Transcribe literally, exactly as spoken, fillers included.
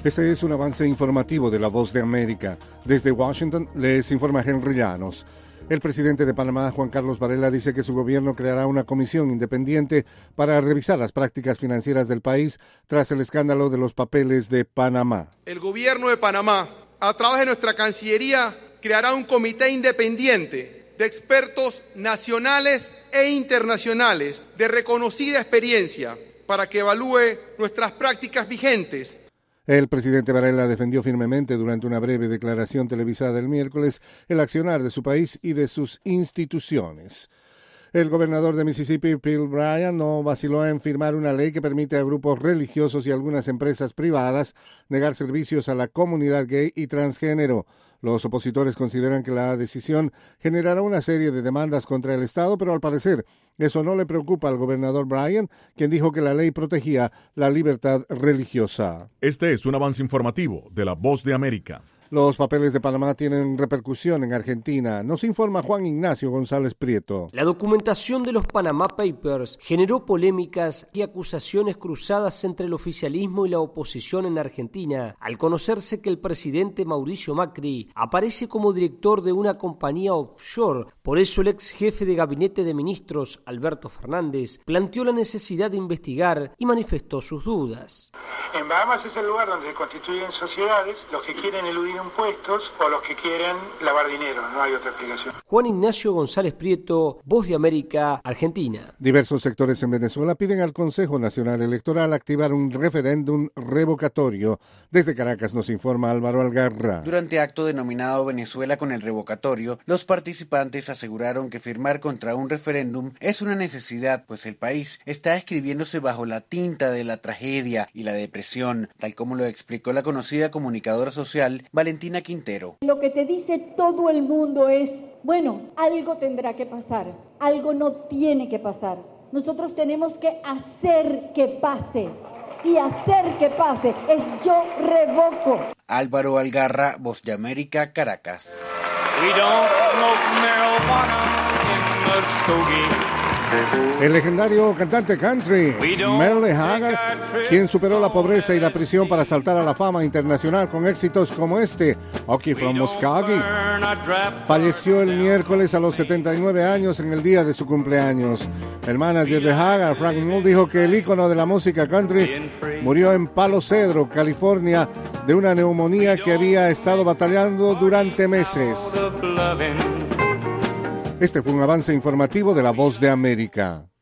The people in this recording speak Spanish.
Este es un avance informativo de La Voz de América. Desde Washington les informa Henry Llanos. El presidente de Panamá, Juan Carlos Varela, dice que su gobierno creará una comisión independiente para revisar las prácticas financieras del país tras el escándalo de los papeles de Panamá. El gobierno de Panamá, a través de nuestra Cancillería, creará un comité independiente de expertos nacionales e internacionales de reconocida experiencia para que evalúe nuestras prácticas vigentes. El presidente Varela defendió firmemente durante una breve declaración televisada el miércoles el accionar de su país y de sus instituciones. El gobernador de Mississippi, Bill Bryan, no vaciló en firmar una ley que permite a grupos religiosos y algunas empresas privadas negar servicios a la comunidad gay y transgénero. Los opositores consideran que la decisión generará una serie de demandas contra el Estado, pero al parecer eso no le preocupa al gobernador Bryan, quien dijo que la ley protegía la libertad religiosa. Este es un avance informativo de La Voz de América. Los papeles de Panamá tienen repercusión en Argentina. Nos informa Juan Ignacio González Prieto. La documentación de los Panama Papers generó polémicas y acusaciones cruzadas entre el oficialismo y la oposición en Argentina, al conocerse que el presidente Mauricio Macri aparece como director de una compañía offshore. Por eso el ex jefe de gabinete de ministros, Alberto Fernández, planteó la necesidad de investigar y manifestó sus dudas. En Bahamas es el lugar donde se constituyen sociedades, los que quieren eludir impuestos o los que quieren lavar dinero, no hay otra explicación. Juan Ignacio González Prieto, Voz de América, Argentina. Diversos sectores en Venezuela piden al Consejo Nacional Electoral activar un referéndum revocatorio. Desde Caracas nos informa Álvaro Algarra. Durante acto denominado Venezuela con el revocatorio, los participantes aseguraron que firmar contra un referéndum es una necesidad, pues el país está escribiéndose bajo la tinta de la tragedia y la depresión, tal como lo explicó la conocida comunicadora social Valentina Quintero. Lo que te dice todo el mundo es, bueno, algo tendrá que pasar, algo no tiene que pasar. Nosotros tenemos que hacer que pase, y hacer que pase es yo revoco. Álvaro Algarra, Voz de América, Caracas. We don't smoke marijuana in Muskogee. El legendario cantante country Merle Haggard, quien superó la pobreza y la prisión para saltar a la fama internacional con éxitos como este, Hockey from Muskogee, falleció el miércoles a los setenta y nueve años en el día de su cumpleaños. El manager de Haggard, Frank Mull, dijo que el ícono de la música country murió en Palo Cedro, California, de una neumonía que había estado batallando durante meses. Este fue un avance informativo de La Voz de América.